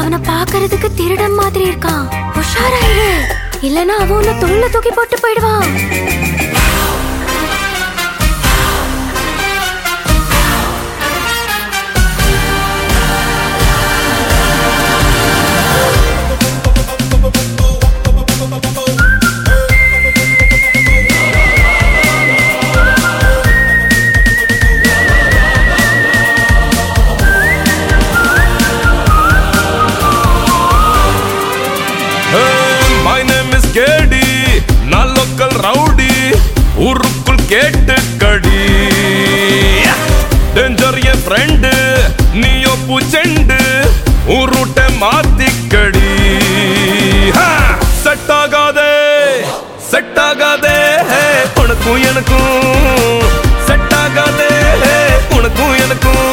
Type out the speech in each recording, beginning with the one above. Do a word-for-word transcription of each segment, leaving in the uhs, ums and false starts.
அவனை பாக்குறதுக்கு திருடன் மாதிரி இருக்கான். உஷாராயிரு, இல்லனா அவன் உன்னை தோல்ல தூக்கி போட்டு போயிடுவான். ரவுடி ஊருக்குள் கேட்டு கடி டேஞ்சர் என் ஃப்ரெண்டு நீயோ பூச்செண்டு ஊருட்ட மாத்திக்கடி. செட் ஆகாதே செட் ஆகாதே உனக்கும் எனக்கும் செட் ஆகாதே உனக்கும் எனக்கும்.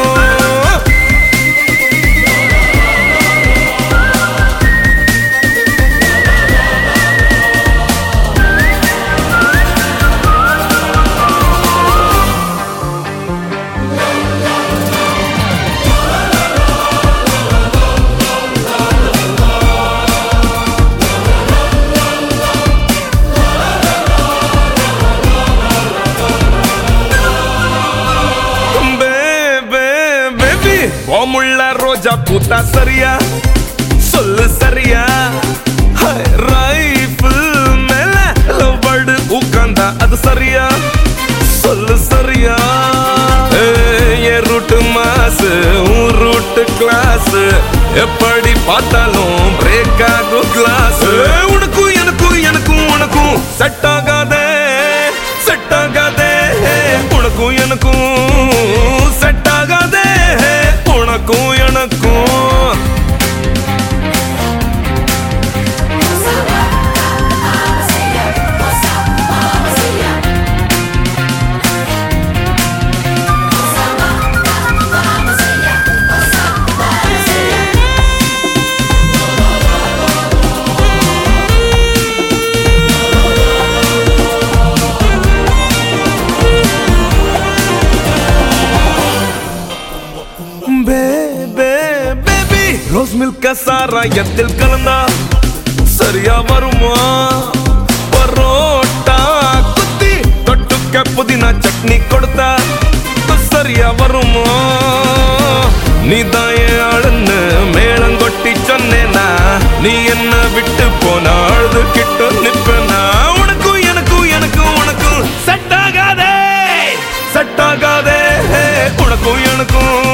கோமுள்ள ரோஜா பூத்தா சரியா சொல்லு சரியா. ரைஃபிள் மேல லவ் பேர்டு உட்கார்ந்தா அது சரியா சொல்லு சரியா. ஏ ரூட்டு மாசு உன் ரூட்டு கிளாஸ் எப்படி பார்த்தாலும் பிரேக் ஆகும் கிளாஸ். உனக்கும் எனக்கும் எனக்கும் உனக்கும் செட் ஆகாதே செட் ஆகாதே உனக்கும் எனக்கும் செட் ஆகாதே உனக்கும் எனக்கும். ரோஸ் மில்க சாராயத்தில் கலந்தா சரியா வருமா. பரோட்டா குத்தி தொட்டுக்க புதினா சட்னி கொடுத்தா சரியா வருமா. நீதான் என் ஆளுன்னு மேளங்கொட்டி சொன்னேனா நீ என்ன விட்டு போனா அழுது கிட்ட நிப்பனா. உனக்கும் எனக்கும் எனக்கும் உனக்கும் செட் ஆகாதே செட் ஆகாதே உனக்கும் எனக்கும்.